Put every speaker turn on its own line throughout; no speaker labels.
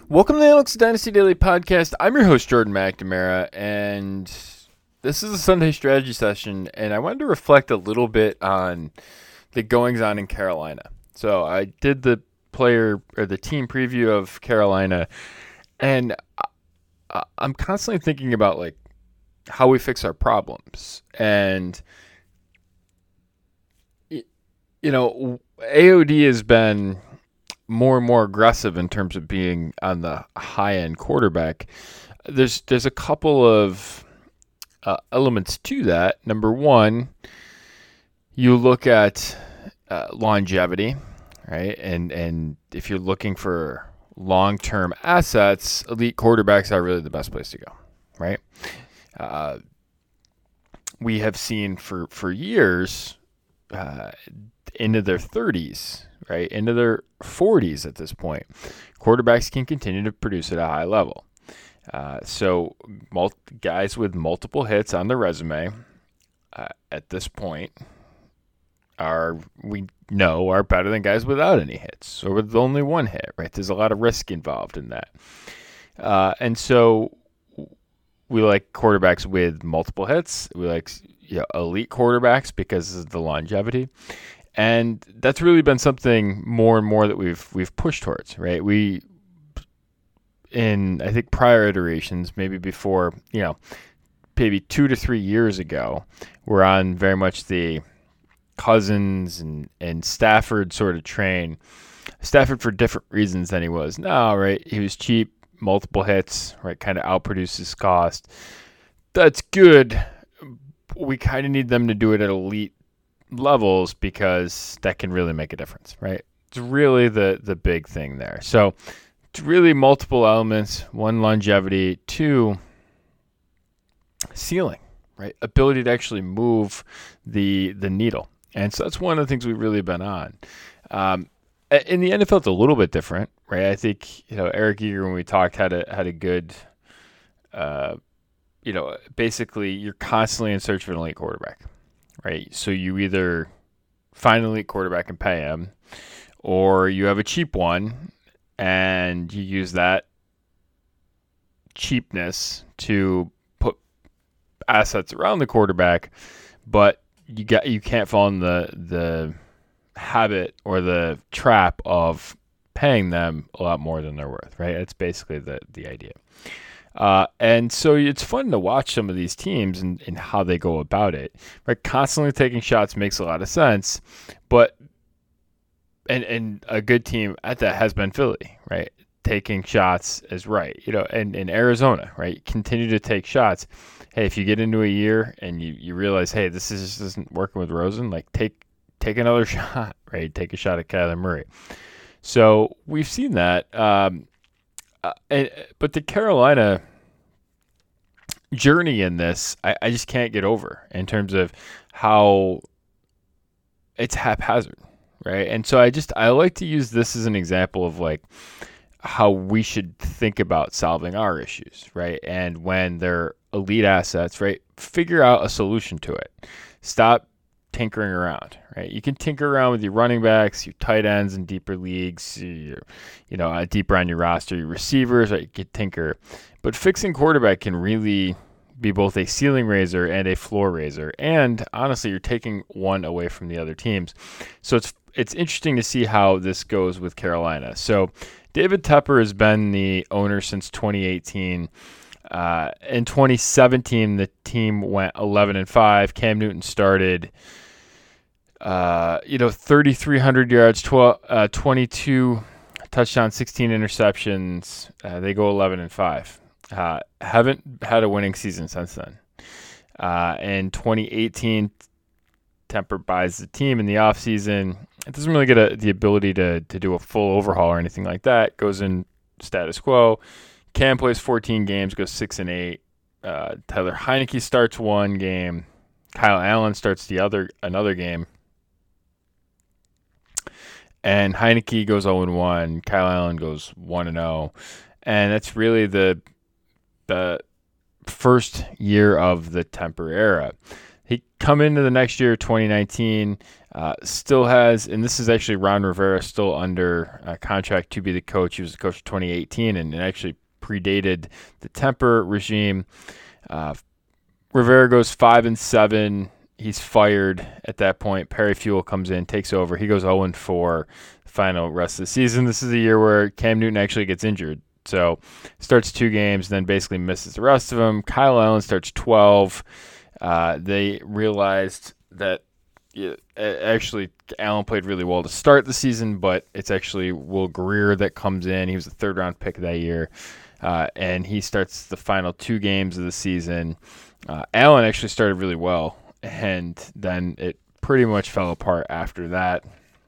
Welcome to the Alex Dynasty Daily Podcast. I'm your host, Jordan McNamara, and this is a Sunday strategy session, and I wanted to reflect a little bit on the goings-on in Carolina. So I did the team preview of Carolina, and I'm constantly thinking about like how we fix our problems. And AOD has been more and more aggressive in terms of being on the high-end quarterback. There's a couple of elements to that. Number one, you look at longevity, right? And if you're looking for long-term assets, elite quarterbacks are really the best place to go, right? We have seen for years into their 30s, right, into their 40s at this point, quarterbacks can continue to produce at a high level. So guys with multiple hits on their resume at this point are better than guys without any hits or with only one hit, right? There's a lot of risk involved in that. And so we like quarterbacks with multiple hits. We like elite quarterbacks because of the longevity. And that's really been something more and more that we've pushed towards, right? In I think prior iterations, maybe before, maybe 2 to 3 years ago, we're on very much the Cousins and Stafford sort of train. Stafford for different reasons than he was now, right? He was cheap, multiple hits, right? Kind of outproduces cost. That's good. We kind of need them to do it at elite levels because that can really make a difference, right? It's really the big thing there. So it's really multiple elements. One, longevity. Two, ceiling, right? Ability to actually move the needle. And so that's one of the things we've really been on. In the NFL, it's a little bit different, right? I think, Eric Eager, when we talked, had a good, basically you're constantly in search of an elite quarterback, right? So you either find an elite quarterback and pay him, or you have a cheap one and you use that cheapness to put assets around the quarterback, but you can't fall in the habit or the trap of paying them a lot more than they're worth, right? That's basically the idea. And so it's fun to watch some of these teams and how they go about it. Right, constantly taking shots makes a lot of sense, but and a good team at that has been Philly, right? Taking shots is right, and in Arizona, right? Continue to take shots. Hey, if you get into a year and you realize, hey, this isn't working with Rosen, like take another shot, right? Take a shot at Kyler Murray. So we've seen that. But the Carolina journey in this, I just can't get over in terms of how it's haphazard, right? And so I like to use this as an example of like how we should think about solving our issues, right? And when they're elite assets, right, figure out a solution to it. Stop tinkering around, right? You can tinker around with your running backs, your tight ends in deeper leagues, deeper on your roster, your receivers, right? You can tinker. But fixing quarterback can really be both a ceiling raiser and a floor raiser. And honestly, you're taking one away from the other teams. So it's interesting to see how this goes with Carolina. So David Tepper has been the owner since 2018. In 2017, the team went 11-5. Cam Newton started 3,300 yards, 22 touchdowns, 16 interceptions. They go 11-5. Haven't had a winning season since then. In 2018, Tepper buys the team in the offseason. It doesn't really get the ability to do a full overhaul or anything like that. Goes in status quo. Cam plays 14 games, goes 6-8. Tyler Heinicke starts one game. Kyle Allen starts another game. And Heinicke goes 0-1. Kyle Allen goes 1-0. And that's really the first year of the Tepper era. He come into the next year, 2019, still has, and this is actually Ron Rivera still under contract to be the coach. He was the coach of 2018 and actually predated the Temper regime. Rivera goes 5-7. He's fired at that point. Perry Fewell comes in, takes over. He goes 0-4 final rest of the season. This is the year where Cam Newton actually gets injured. So starts 2 games, then basically misses the rest of them. Kyle Allen starts 12. They realized that actually Allen played really well to start the season, but it's actually Will Grier that comes in. He was a 3rd-round pick that year, and he starts the final 2 games of the season. Allen actually started really well, and then it pretty much fell apart after that.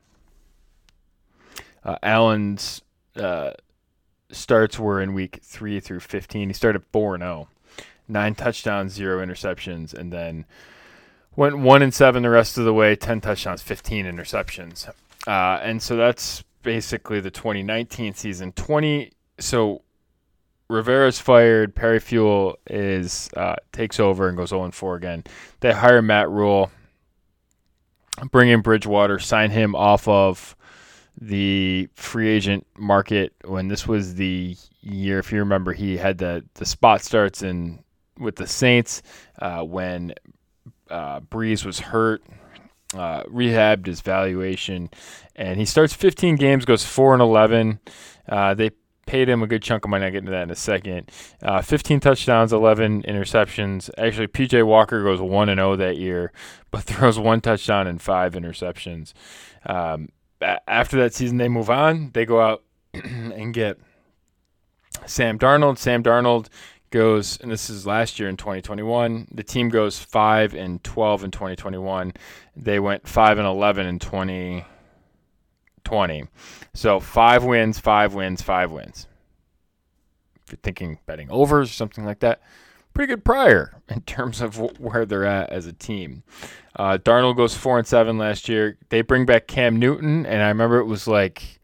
Allen's starts were in week 3 through 15. He started 4-0, 9 touchdowns, 0 interceptions, and then went 1-7 the rest of the way, 10 touchdowns, 15 interceptions. And so that's basically the 2019 season. So Rivera's fired. Perry Fewell takes over and goes 0-4 again. They hire Matt Rule, bring in Bridgewater, sign him off of the free agent market when this was the year, if you remember, he had the spot starts in with the Saints when Breeze was hurt, rehabbed his valuation, and he starts 15 games, goes 4-11. They paid him a good chunk of money. I'll get into that in a second. 15 touchdowns, 11 interceptions. Actually, P.J. Walker goes 1-0 that year, but throws 1 touchdown and 5 interceptions. After that season, they move on. They go out and get Sam Darnold. Sam Darnold goes, and this is last year in 2021, the team goes 5-12 in 2021. They went 5-11 in 2020. So 5 wins, 5 wins, 5 wins. If you're thinking betting overs or something like that, pretty good prior in terms of where they're at as a team. Darnold goes 4-7 last year. They bring back Cam Newton, and I remember it was like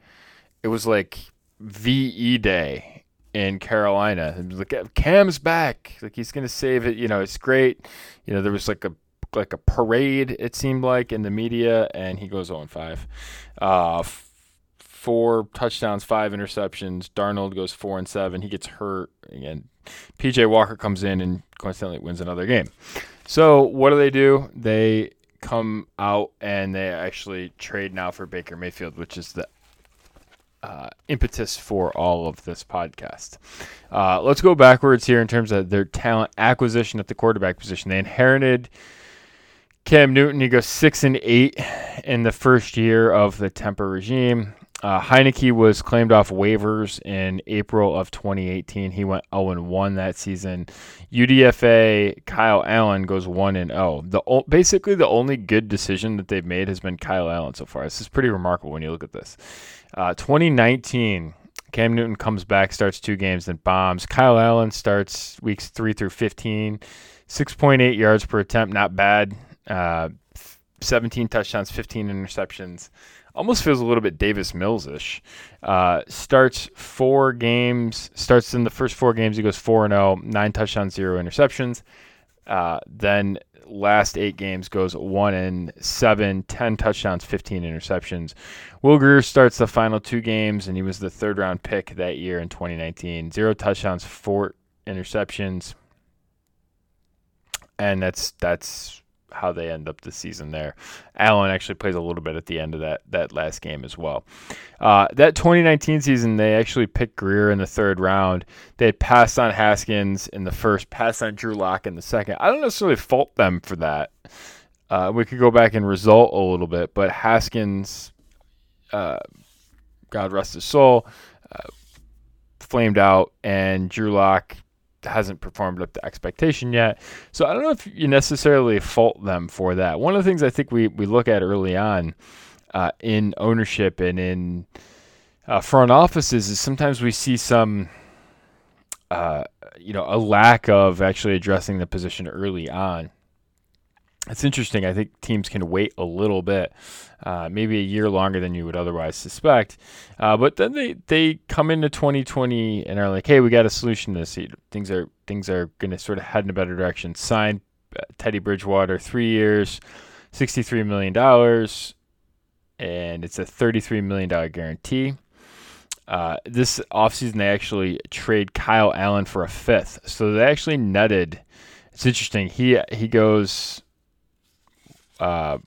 VE Day in Carolina. It was like, Cam's back. Like, he's gonna save it. It's great. There was like a parade, it seemed like, in the media, and he goes 0-5. 4 touchdowns, 5 interceptions. Darnold goes 4-7. He gets hurt again. P.J. Walker comes in and coincidentally wins another game. So what do? They come out and they actually trade now for Baker Mayfield, which is the impetus for all of this podcast. Let's go backwards here in terms of their talent acquisition at the quarterback position. They inherited Cam Newton. He goes 6-8 in the first year of the Temper regime. Heineke was claimed off waivers in April of 2018. He went 0-1 that season. UDFA Kyle Allen goes 1-0. Basically, the only good decision that they've made has been Kyle Allen so far. This is pretty remarkable when you look at this. 2019, Cam Newton comes back, starts 2 games, then bombs. Kyle Allen starts weeks 3 through 15, 6.8 yards per attempt, not bad. 17 touchdowns, 15 interceptions. Almost feels a little bit Davis Mills-ish. Starts in the first 4 games, he goes 4-0, 9 touchdowns, 0 interceptions. Then last 8 games goes 1-7, 10 touchdowns, 15 interceptions. Will Grier starts the final 2 games, and he was the 3rd-round pick that year in 2019. 0 touchdowns, 4 interceptions. And that's how they end up the season there. Allen actually plays a little bit at the end of that last game as well. That 2019 season, they actually picked Grier in the 3rd round. They had passed on Haskins in the first, passed on Drew Lock in the second. I don't necessarily fault them for that. We could go back and result a little bit, but Haskins, God rest his soul, flamed out, and Drew Lock hasn't performed up to expectation yet. So I don't know if you necessarily fault them for that. One of the things I think we look at early on in ownership and in front offices is sometimes we see some, a lack of actually addressing the position early on. It's interesting. I think teams can wait a little bit, maybe a year longer than you would otherwise suspect. But then they come into 2020 and are like, hey, we got a solution to this. Things are going to sort of head in a better direction. Sign Teddy Bridgewater, 3 years, $63 million, and it's a $33 million guarantee. This offseason, they actually trade Kyle Allen for a fifth. So they actually netted. It's interesting. He goes 5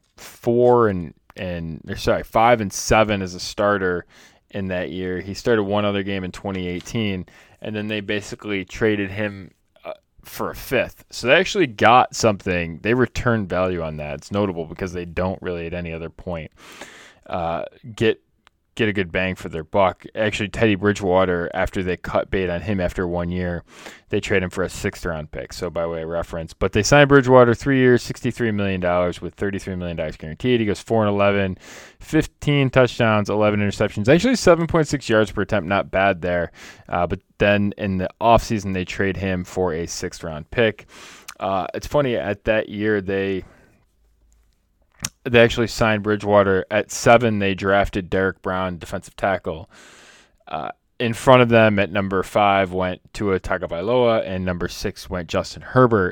and 7 as a starter in that year. He started one other game in 2018, and then they basically traded him for a fifth. So they actually got something. They returned value on that. It's notable because they don't really at any other point get a good bang for their buck. Actually, Teddy Bridgewater, after they cut bait on him after 1 year, they trade him for a 6th-round pick, so by way of reference. But they signed Bridgewater 3 years, $63 million with $33 million guaranteed. He goes 4-11, 15 touchdowns, 11 interceptions. Actually, 7.6 yards per attempt, not bad there. But then in the offseason, they trade him for a 6th-round pick. It's funny, at that year, they actually signed Bridgewater. At 7, they drafted Derek Brown, defensive tackle. In front of them at number 5 went Tua Tagovailoa, and number 6 went Justin Herbert.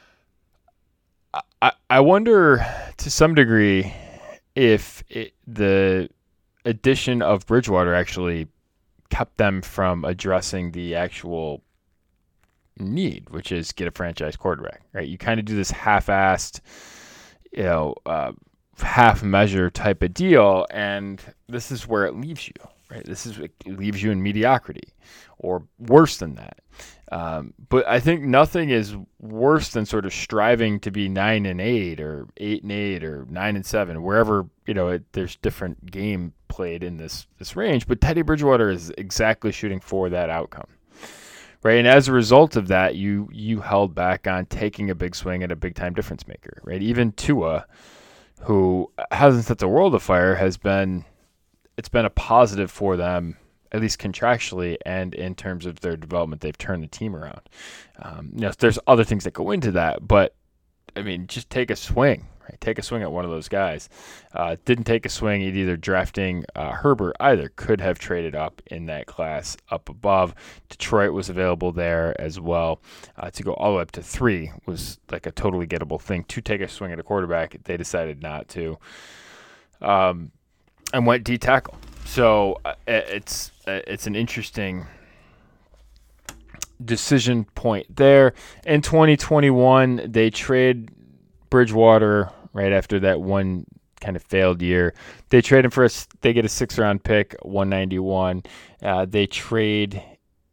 I wonder to some degree if the addition of Bridgewater actually kept them from addressing the actual need, which is get a franchise quarterback, right? You kind of do this half-assed, half measure type of deal, and this is where it leaves you, right? It leaves you in mediocrity or worse than that. But I think nothing is worse than sort of striving to be 9-8 or 8-8 or 9-7, wherever, there's different game played in this range. But Teddy Bridgewater is exactly shooting for that outcome. Right, and as a result of that, you held back on taking a big swing at a big-time difference maker, right? Even Tua, who hasn't set the world afire, it's been a positive for them, at least contractually and in terms of their development. They've turned the team around. There's other things that go into that, but I mean, just take a swing. Right? Take a swing at one of those guys. Didn't take a swing at either drafting Herbert either. Could have traded up in that class up above. Detroit was available there as well. To go all the way up to 3 was like a totally gettable thing. To take a swing at a quarterback, they decided not to. And went D tackle. So it's an interesting decision point there. In 2021, they trade Bridgewater right after that one kind of failed year. They trade him they get a 6th-round pick, 191. They trade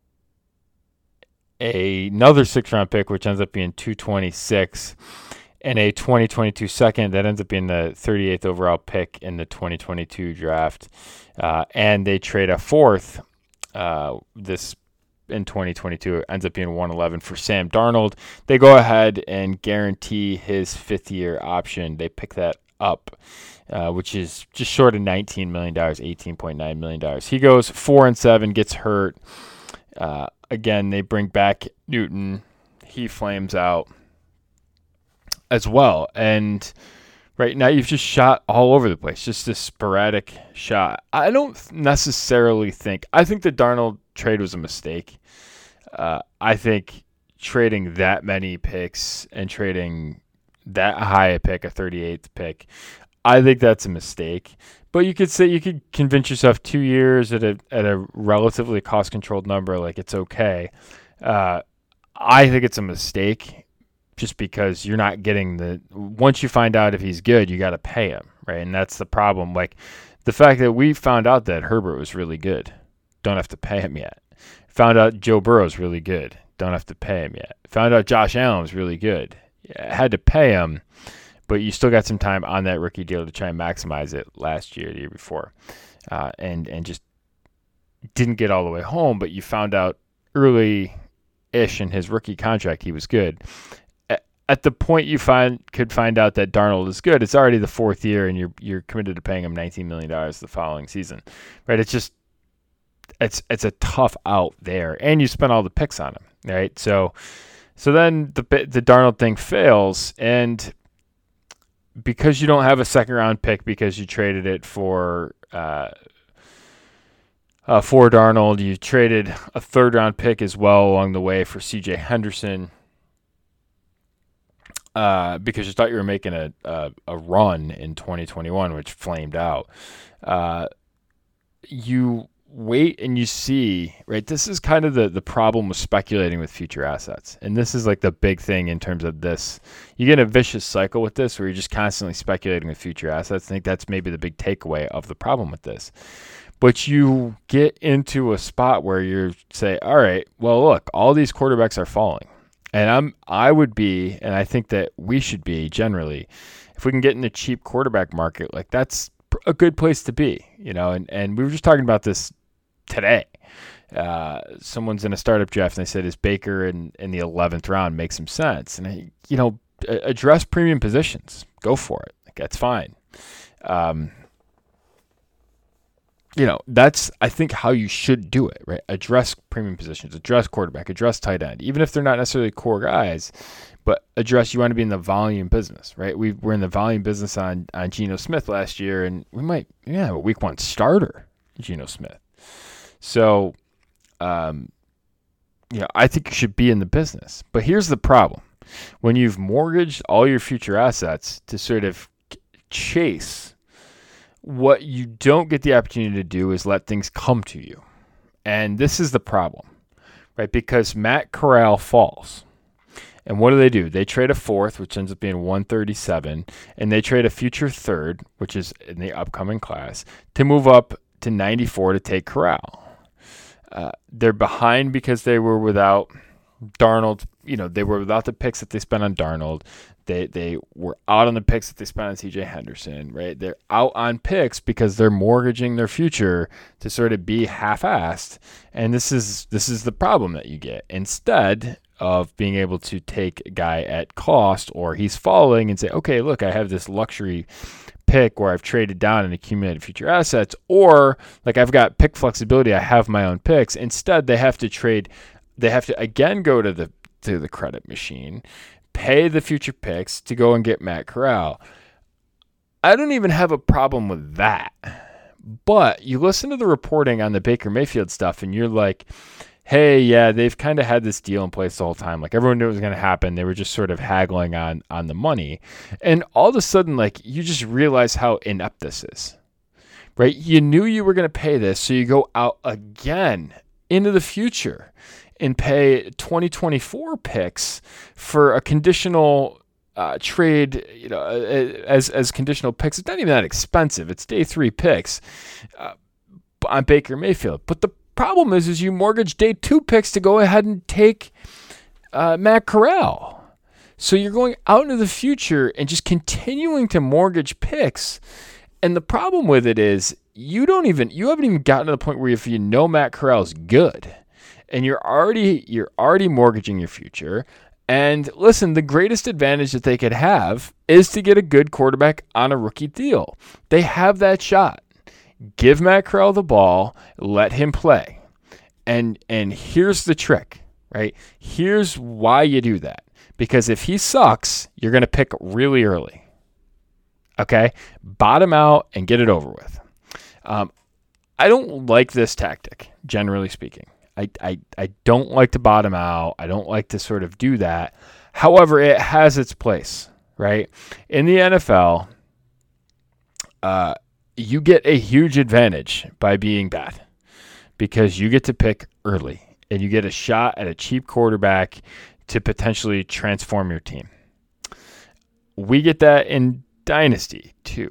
another 6th-round pick, which ends up being 226, and a 2022 second that ends up being the 38th overall pick in the 2022 draft. And they trade a 4th. This in 2022 ends up being 111 for Sam Darnold. They go ahead and guarantee his 5th-year option. They pick that up, which is just short of $19 million, $18.9 million. He goes 4-7, gets hurt. Again, they bring back Newton. He flames out as well. And right now you've just shot all over the place, just this sporadic shot. I don't necessarily I think the Darnold trade was a mistake. I think trading that many picks and trading that high a pick, a 38th pick, I think that's a mistake. But you could convince yourself 2 years at a relatively cost-controlled number, like it's okay. I think it's a mistake just because you're not getting once you find out if he's good, you got to pay him, right? And that's the problem. Like the fact that we found out that Herbert was really good, don't have to pay him yet. Found out Joe Burrow's really good, don't have to pay him yet. Found out Josh Allen was really good, had to pay him, but you still got some time on that rookie deal to try and maximize it last year, the year before, and just didn't get all the way home. But you found out early-ish in his rookie contract he was good. At the point you could find out that Darnold is good, it's already the 4th year, and you're committed to paying him $19 million the following season, right? It's a tough out there, and you spent all the picks on him, right? So then the Darnold thing fails, and because you don't have a 2nd-round pick because you traded it for Darnold, you traded a 3rd-round pick as well along the way for C.J. Henderson. because you thought you were making a run in 2021, which flamed out. You wait and you see, right? This is kind of the problem with speculating with future assets. And this is like the big thing in terms of this. You get a vicious cycle with this where you're just constantly speculating with future assets. I think that's maybe the big takeaway of the problem with this. But you get into a spot where you say, all right, well, look, all these quarterbacks are falling. And I would be, and I think that we should be generally, if we can get in the cheap quarterback market, like that's a good place to be, and we were just talking about this today. Someone's in a startup draft and they said, is Baker in the 11th round makes some sense? And, address premium positions, go for it. Like, that's fine. That's, I think, how you should do it, right? Address premium positions, address quarterback, address tight end, even if they're not necessarily core guys, but address, you want to be in the volume business, right? We're in the volume business on Geno Smith last year, and we might, have a week one starter, Geno Smith. So, I think you should be in the business. But here's the problem. When you've mortgaged all your future assets to sort of chase, what you don't get the opportunity to do is let things come to you. And this is the problem, right? Because Matt Corral falls. And what do? They trade a fourth, which ends up being 137, and they trade a future third, which is in the upcoming class, to move up to 94 to take Corral. They're behind because they were without Darnold. They were without the picks that they spent on Darnold. They were out on the picks that they spent on C.J. Henderson, right? They're out on picks because they're mortgaging their future to sort of be half-assed, and this is the problem that you get. Instead of being able to take a guy at cost, or he's falling, and say, okay, look, I have this luxury pick where I've traded down and accumulated future assets, or like I've got pick flexibility, I have my own picks. Instead, they have to trade. They have to again go to the credit machine, pay the future picks to go and get Matt Corral. I don't even have a problem with that. But you listen to the reporting on the Baker Mayfield stuff and you're like, hey, yeah, they've kind of had this deal in place the whole time. Like, everyone knew it was going to happen. They were just sort of haggling on the money. And all of a sudden, like, you just realize how inept this is, right? You knew you were going to pay this, so you go out again into the future and pay 2024 picks for a conditional trade, as conditional picks. It's not even that expensive. It's day 3 picks on Baker Mayfield. But the problem is you mortgage day 2 picks to go ahead and take Matt Corral. So you're going out into the future and just continuing to mortgage picks. And the problem with it is you haven't even gotten to the point where if you know Matt Corral's good, and you're already mortgaging your future. And listen, the greatest advantage that they could have is to get a good quarterback on a rookie deal. They have that shot. Give Matt Corral the ball, let him play. And here's the trick, right? Here's why you do that. Because if he sucks, you're going to pick really early. Okay? Bottom out and get it over with. I don't like this tactic, generally speaking. I don't like to bottom out. I don't like to sort of do that. However, it has its place, right? In the NFL, you get a huge advantage by being bad because you get to pick early and you get a shot at a cheap quarterback to potentially transform your team. We get that in Dynasty too.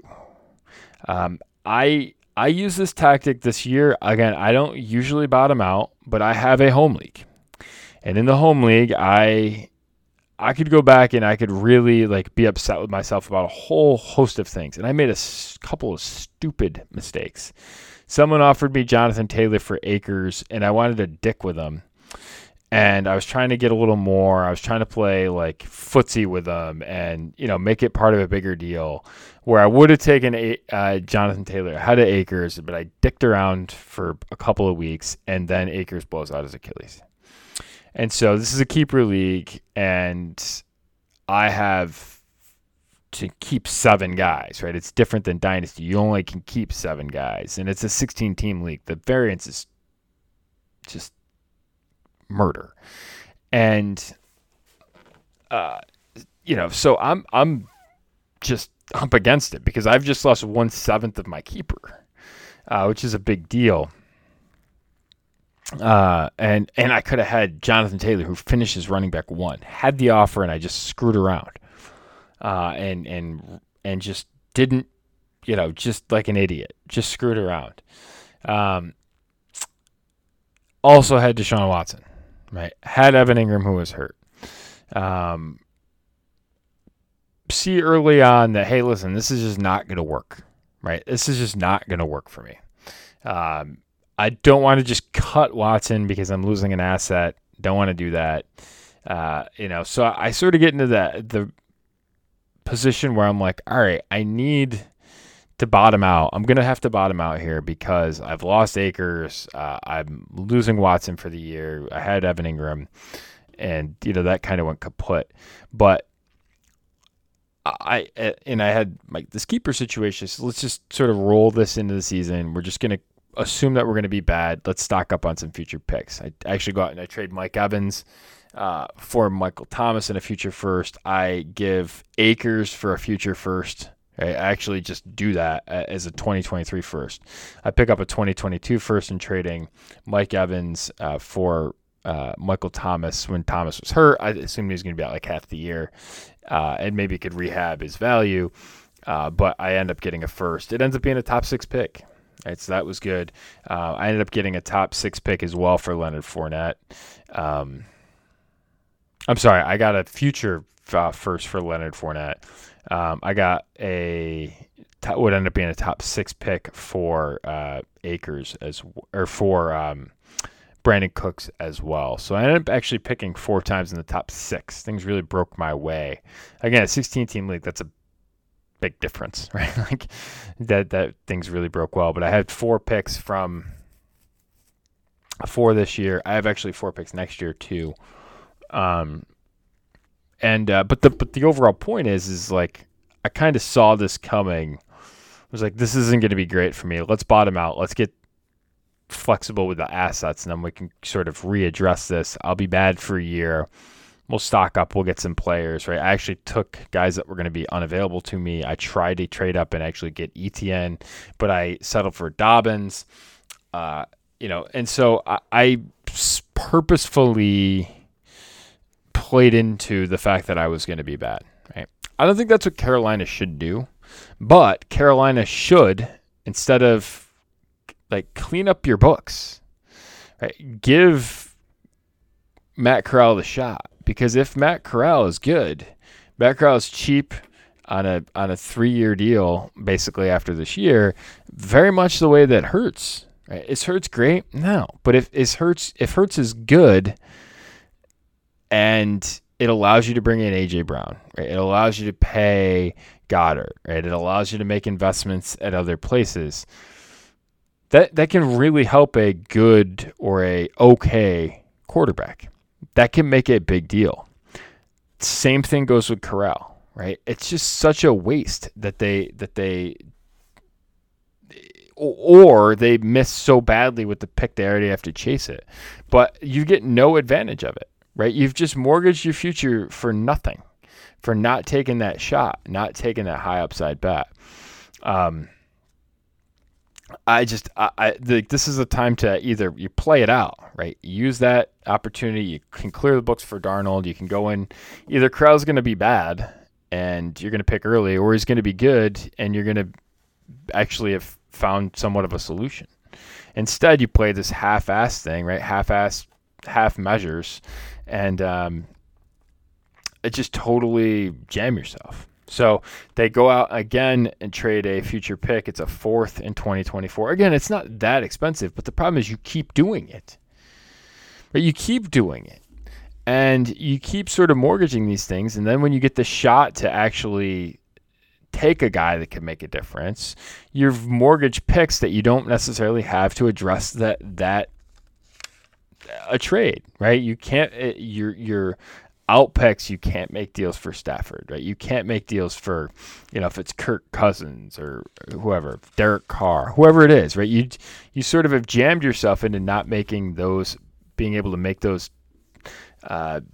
I use this tactic this year. Again, I don't usually bottom out, but I have a home league. And in the home league, I could go back and I could really be upset with myself about a whole host of things. And I made a couple of stupid mistakes. Someone offered me Jonathan Taylor for Akers, and I wanted to dick with him. And I was trying to get a little more. I was trying to play footsie with them and, make it part of a bigger deal where I would have taken Jonathan Taylor ahead of Akers, but I dicked around for a couple of weeks and then Akers blows out his Achilles. And so this is a keeper league and I have to keep 7 guys, right? It's different than Dynasty. You only can keep 7 guys and it's a 16-team league. The variance is just murder. And, so I'm just up against it because I've just lost 1/7 of my keeper, which is a big deal. And I could have had Jonathan Taylor, who finished as running back 1, had the offer, and I just screwed around, and just didn't, just like an idiot, just screwed around. Also had Deshaun Watson, right? Had Evan Ingram, who was hurt. See early on that, hey, listen, this is just not going to work, right? This is just not going to work for me. I don't want to just cut Watson because I'm losing an asset. Don't want to do that. So I sort of get into the position where I'm like, all right, I need to bottom out. I'm going to have to bottom out here because I've lost Akers. I'm losing Watson for the year. I had Evan Ingram, and, that kind of went kaput. But I had this keeper situation. So let's just sort of roll this into the season. We're just going to assume that we're going to be bad. Let's stock up on some future picks. I actually go out and I trade Mike Evans for Michael Thomas and a future first. I give Akers for a future first. I actually just do that as a 2023 first. I pick up a 2022 first in trading Mike Evans for Michael Thomas when Thomas was hurt. I assumed he was going to be out like half the year, and maybe could rehab his value. But I end up getting a first. It ends up being a top 6 pick. Right, so that was good. I ended up getting a top 6 pick as well for Leonard Fournette. I'm sorry, I got a future first for Leonard Fournette. I got would end up being a top 6 pick for Akers for Brandon Cooks as well. So I ended up actually picking 4 times in the top 6. Things really broke my way. Again, a 16-team league, that's a big difference, right? Like that things really broke well. But I had 4 picks for this year. I have actually 4 picks next year too. But the overall point is like I kind of saw this coming. I was like, this isn't going to be great for me. Let's bottom out. Let's get flexible with the assets, and then we can sort of readdress this. I'll be bad for a year. We'll stock up. We'll get some players, right? I actually took guys that were going to be unavailable to me. I tried to trade up and actually get ETN, but I settled for Dobbins. And so I purposefully played into the fact that I was going to be bad, right? I don't think that's what Carolina should do, but Carolina should, instead of clean up your books, right? Give Matt Corral the shot. Because if Matt Corral is good, Matt Corral is cheap on a 3-year deal basically after this year, very much the way that Hurts. Right? Is Hurts great? No. But if Hurts is good and it allows you to bring in A.J. Brown, right? It allows you to pay Goddard, right? It allows you to make investments at other places. That can really help a good or a okay quarterback. That can make it a big deal. Same thing goes with Corral, right? It's just such a waste that they miss so badly with the pick they already have to chase it. But you get no advantage of it, right? You've just mortgaged your future for nothing, for not taking that shot, not taking that high upside bet. This is a time to either you play it out, right? Use that opportunity. You can clear the books for Darnold. You can go in. Either Corral's going to be bad and you're going to pick early, or he's going to be good and you're going to actually have found somewhat of a solution. Instead, you play this half-ass thing, right? Half measures, and it just totally jam yourself. So they go out again and trade a future pick. It's a 4th in 2024. Again, it's not that expensive, but the problem is you keep doing it. But you keep doing it. And you keep sort of mortgaging these things. And then when you get the shot to actually take a guy that can make a difference, you've mortgaged picks that you don't necessarily have to address that a trade, right? You can't, you're out picks, you can't make deals for Stafford, right? You can't make deals for, if it's Kirk Cousins or whoever, Derek Carr, whoever it is, right? You sort of have jammed yourself into not making those, being able to make those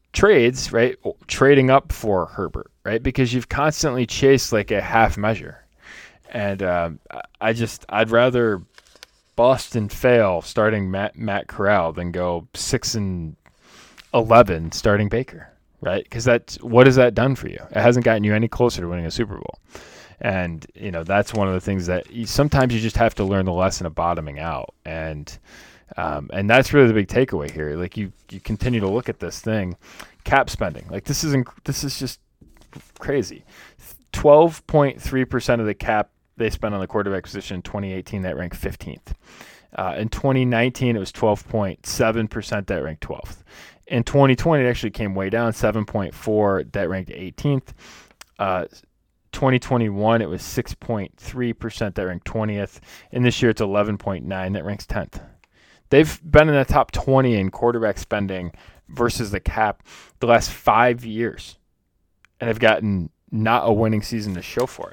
trades, right? Trading up for Herbert, right? Because you've constantly chased like a half measure. And I'd rather bust and fail starting Matt Corral than go 6-11 starting Baker, right? Because what has that done for you? It hasn't gotten you any closer to winning a Super Bowl. And, that's one of the things that sometimes you just have to learn the lesson of bottoming out. And that's really the big takeaway here. Like you continue to look at this thing, cap spending. Like this is just crazy. 12.3% of the cap they spent on the quarterback position in 2018. That ranked 15th. In 2019, it was 12.7%. That ranked 12th. In 2020, it actually came way down, 7.4. That ranked 18th. 2021, it was 6.3%. That ranked 20th. And this year, it's 11.9. That ranks 10th. They've been in the top 20 in quarterback spending versus the cap the last 5 years, and have gotten not a winning season to show for it.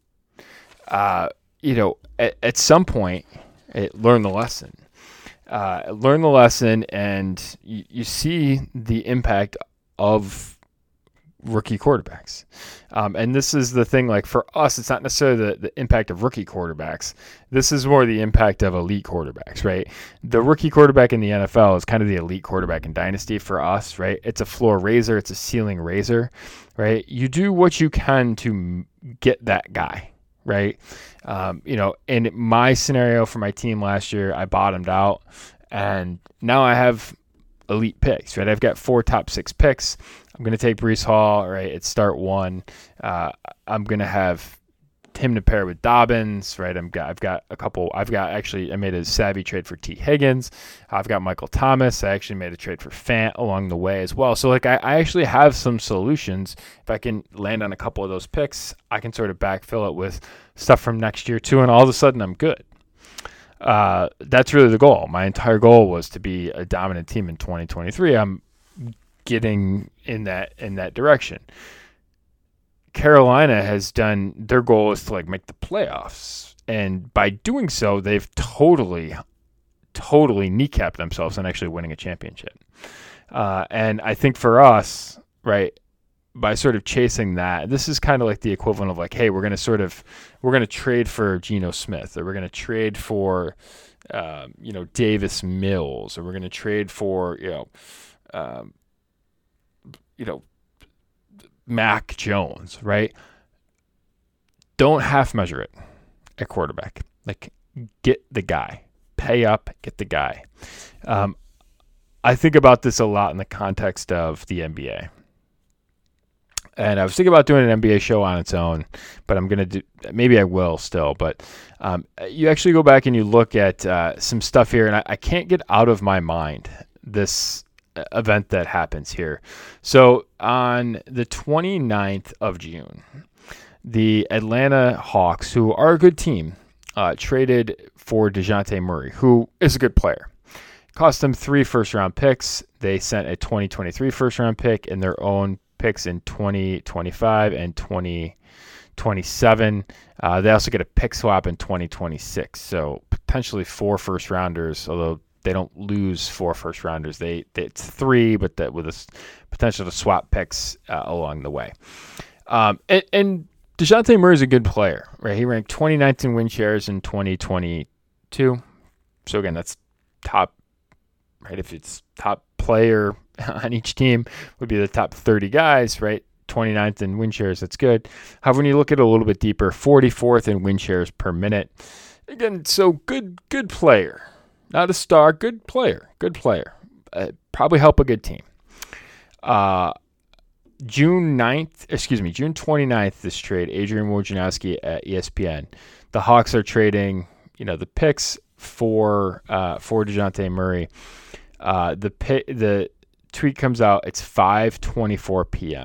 At some point, learn the lesson. Learn the lesson, and you see the impact of rookie quarterbacks. And this is the thing, like for us, it's not necessarily the impact of rookie quarterbacks. This is more the impact of elite quarterbacks, right? The rookie quarterback in the NFL is kind of the elite quarterback in Dynasty for us, right? It's a floor raiser. It's a ceiling raiser, right? You do what you can to get that guy, right? In my scenario for my team last year, I bottomed out, and now I have elite picks, right? I've got 4 top 6 picks. I'm going to take Breece Hall, right? It's start 1. I'm going to have him to pair with Dobbins, right? I made a savvy trade for T. Higgins. I've got Michael Thomas. I actually made a trade for Fant along the way as well. So like I actually have some solutions. If I can land on a couple of those picks, I can sort of backfill it with stuff from next year too, and all of a sudden I'm good. That's really the goal. My entire goal was to be a dominant team in 2023. I'm getting in that direction. Carolina has done, their goal is to like make the playoffs, and by doing so, they've totally kneecapped themselves on actually winning a championship. And I think for us, right, by sort of chasing that, this is kind of like the equivalent of like, hey, we're going to trade for Geno Smith, or we're going to trade for, Davis Mills, or we're going to trade for, Mac Jones, right? Don't half measure it at quarterback. Like, get the guy. Pay up, get the guy. I think about this a lot in the context of the NBA. And I was thinking about doing an NBA show on its own, but maybe I will still. But you actually go back and you look at some stuff here, and I can't get out of my mind this event that happens here. So on the 29th of June, the Atlanta Hawks, who are a good team, traded for DeJounte Murray, who is a good player. Cost them 3 first-round picks. They sent a 2023 first-round pick and their own picks in 2025 and 2027. They also get a pick swap in 2026. So potentially 4 first-rounders, although they don't lose 4 first-rounders. It's 3, but that with a potential to swap picks along the way. And DeJounte Murray is a good player, right? He ranked 29th in win shares in 2022. So again, that's top, right? If it's top player on each team, would be the top 30 guys, right? 29th in win shares, that's good. However, when you look at it a little bit deeper, 44th in win shares per minute. Again, so good player. Not a star, good player. Probably help a good team. June 29th, this trade, Adrian Wojnarowski at ESPN. The Hawks are trading, the picks for DeJounte Murray. The tweet comes out, it's 5:24 p.m.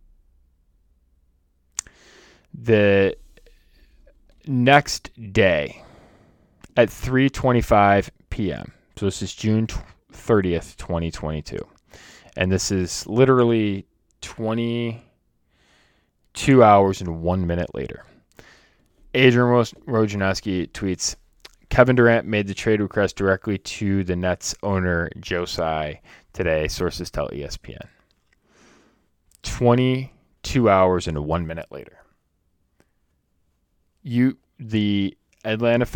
The next day at 3:25 p.m. So this is June 30th, 2022. And this is literally 22 hours and 1 minute later. Adrian Wojnarowski tweets, Kevin Durant made the trade request directly to the Nets owner Joe Tsai today, sources tell ESPN. 22 hours and 1 minute later, the Atlanta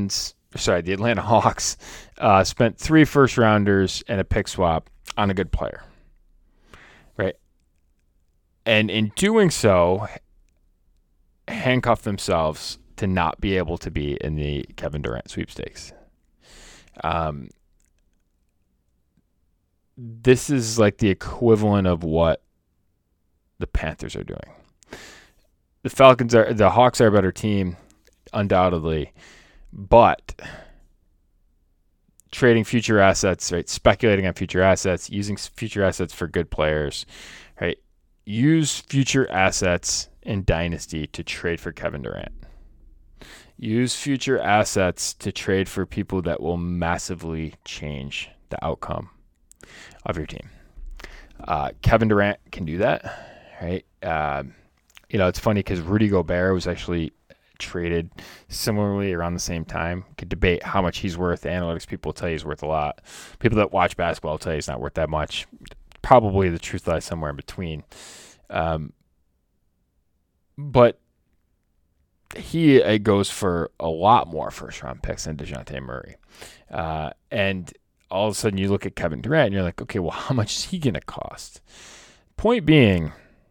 Hawks spent 3 first rounders and a pick swap on a good player, right? And in doing so, handcuffed themselves to not be able to be in the Kevin Durant sweepstakes. This is like the equivalent of what the Panthers are doing. The Hawks are a better team, undoubtedly, but trading future assets, right? Speculating on future assets, using future assets for good players, right? Use future assets in Dynasty to trade for Kevin Durant. Use future assets to trade for people that will massively change the outcome of your team. Kevin Durant can do that, right? It's funny because Rudy Gobert was actually traded similarly around the same time. You could debate how much he's worth. Analytics people tell you he's worth a lot. People that watch basketball tell you he's not worth that much. Probably the truth lies somewhere in between. But he goes for a lot more first-round picks than DeJounte Murray. And all of a sudden you look at Kevin Durant and you're like, okay, well, how much is he going to cost? Point being,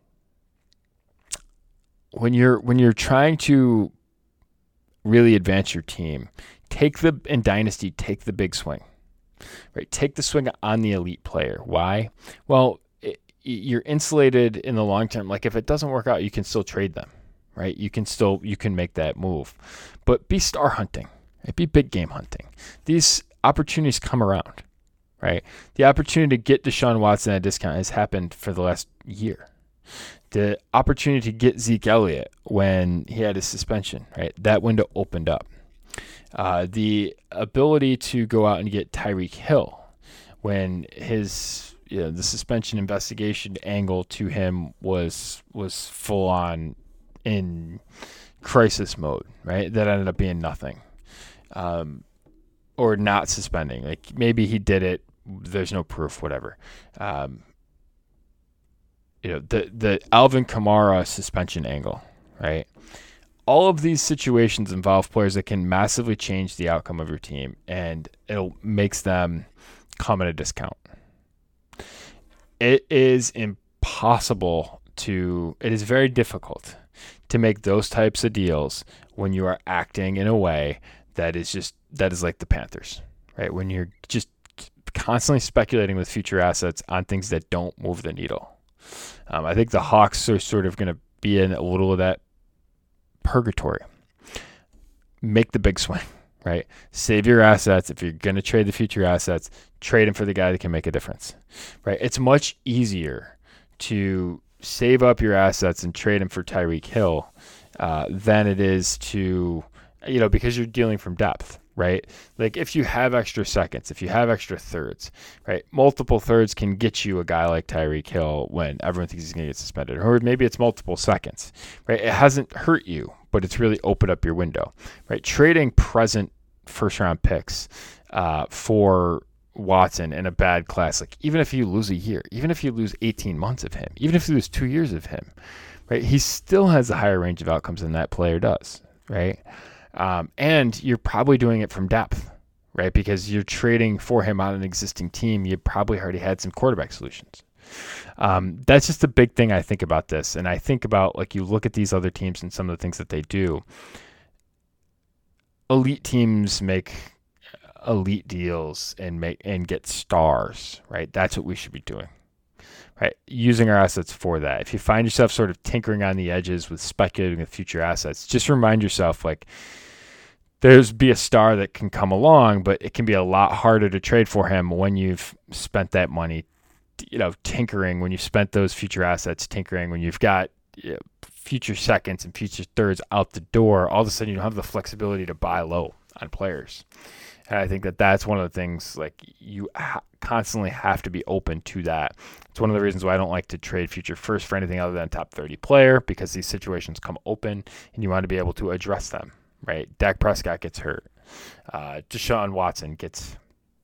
when you're trying to really advance your team, in Dynasty, take the big swing, right? Take the swing on the elite player. Why? Well, you're insulated in the long term. Like if it doesn't work out, you can still trade them, right? You can make that move, but be star hunting, right? Be big game hunting. These opportunities come around, right? The opportunity to get Deshaun Watson at a discount has happened for the last year. The opportunity to get Zeke Elliott when he had his suspension, right? That window opened up. The ability to go out and get Tyreek Hill when the suspension investigation angle to him was full on in crisis mode, right? That ended up being nothing, or not suspending. Like maybe he did it. There's no proof, whatever. The Alvin Kamara suspension angle, right? All of these situations involve players that can massively change the outcome of your team, and it makes them come at a discount. It is very difficult to make those types of deals when you are acting in a way that is like the Panthers, right? When you're just constantly speculating with future assets on things that don't move the needle. I think the Hawks are sort of going to be in a little of that purgatory. Make the big swing, right? Save your assets. If you're going to trade the future assets, trade them for the guy that can make a difference, right? It's much easier to save up your assets and trade them for Tyreek Hill than it is to, because you're dealing from depth, right? Like if you have extra seconds, if you have extra thirds, right? Multiple thirds can get you a guy like Tyreek Hill when everyone thinks he's going to get suspended, or maybe it's multiple seconds, right? It hasn't hurt you, but it's really opened up your window, right? Trading present first round picks for Watson in a bad class, like even if you lose a year, even if you lose 18 months of him, even if you lose 2 years of him, right? He still has a higher range of outcomes than that player does, right? And you're probably doing it from depth, right? Because you're trading for him on an existing team. You probably already had some quarterback solutions. That's just a big thing I think about this. And I think about, like, you look at these other teams and some of the things that they do. Elite teams make elite deals and get stars, right? That's what we should be doing, right? Using our assets for that. If you find yourself sort of tinkering on the edges with speculating with future assets, just remind yourself, like, there's be a star that can come along, but it can be a lot harder to trade for him when you've spent that money, tinkering, when you've spent those future assets tinkering, when you've got future seconds and future thirds out the door. All of a sudden you don't have the flexibility to buy low on players. And I think that that's one of the things, like, you constantly have to be open to that. It's one of the reasons why I don't like to trade future first for anything other than a top 30 player, because these situations come open and you want to be able to address them, right? Dak Prescott gets hurt. Deshaun Watson gets,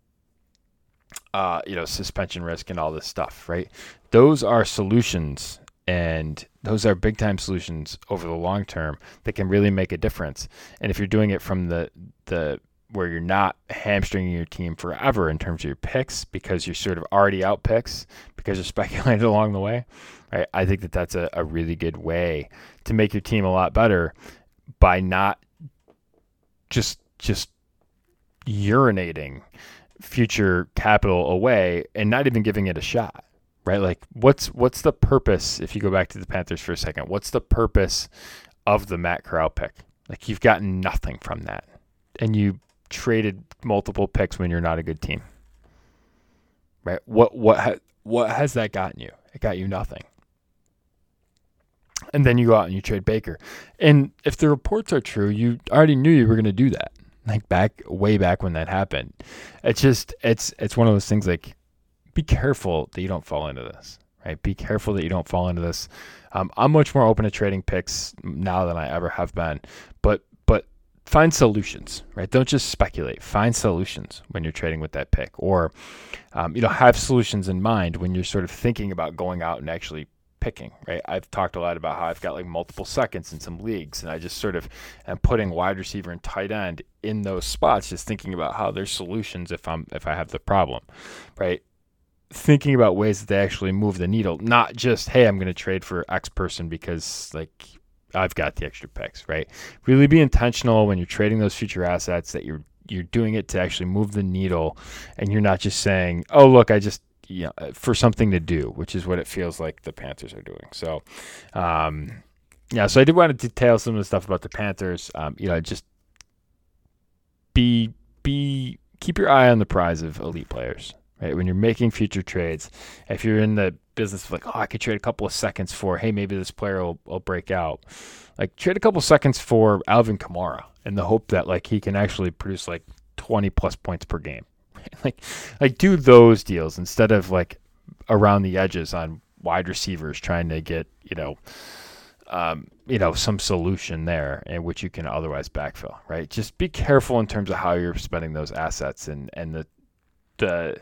suspension risk and all this stuff, right? Those are solutions And those are big time solutions over the long term that can really make a difference. And if you're doing it from the where you're not hamstringing your team forever in terms of your picks because you're sort of already out picks because you're speculating along the way, right? I think that that's a really good way to make your team a lot better by not just urinating future capital away and not even giving it a shot, right? Like what's the purpose, if you go back to the Panthers for a second, what's the purpose of the Matt Corral pick? Like you've gotten nothing from that. And you traded multiple picks when you're not a good team, right? What has that gotten you? It got you nothing. And then you go out and you trade Baker. And if the reports are true, you already knew you were going to do that. Like way back when that happened. It's just, it's one of those things like, be careful that you don't fall into this, right? Be careful that you don't fall into this. I'm much more open to trading picks now than I ever have been, but find solutions, right? Don't just speculate. Find solutions when you're trading with that pick, or have solutions in mind when you're sort of thinking about going out and actually picking, right? I've talked a lot about how I've got like multiple seconds in some leagues, and I just sort of am putting wide receiver and tight end in those spots, just thinking about how there's solutions if I have the problem, right? Thinking about ways that they actually move the needle, not just, hey, I'm going to trade for X person because like I've got the extra picks, right? Really be intentional when you're trading those future assets that you're doing it to actually move the needle, and you're not just saying, oh, look, I just, for something to do, which is what it feels like the Panthers are doing. So, so I did want to detail some of the stuff about the Panthers. Just keep your eye on the prize of elite players, right? When you're making future trades, if you're in the business of like, oh, I could trade a couple of seconds for, hey, maybe this player will break out. Like trade a couple seconds for Alvin Kamara in the hope that like he can actually produce like 20 plus points per game. like do those deals instead of like around the edges on wide receivers trying to get, some solution there in which you can otherwise backfill, right? Just be careful in terms of how you're spending those assets and the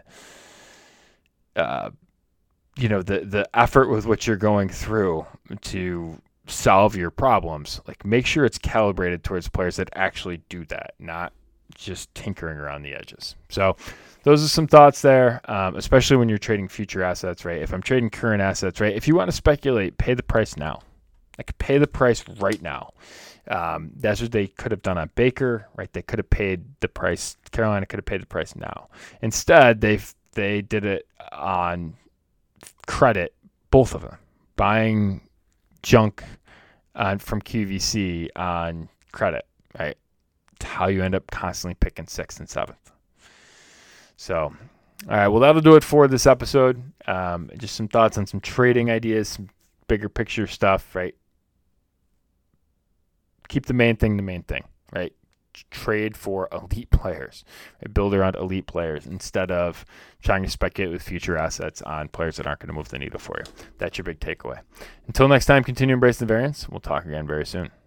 effort with which you're going through to solve your problems. Like make sure it's calibrated towards players that actually do that, not just tinkering around the edges. So those are some thoughts there, especially when you're trading future assets, right? If I'm trading current assets, right? If you want to speculate, pay the price now. Like pay the price right now. That's what they could have done on Baker, right? They could have paid the price. Carolina could have paid the price now. Instead, they did it on credit, both of them, buying junk from QVC on credit, right? It's how you end up constantly picking 6th and 7th. So, all right, well, that'll do it for this episode. Just some thoughts on some trading ideas, some bigger picture stuff, right? Keep the main thing, right? Trade for elite players, right? Build around elite players instead of trying to speculate with future assets on players that aren't going to move the needle for you. That's your big takeaway. Until next time, continue to embrace the variance. We'll talk again very soon.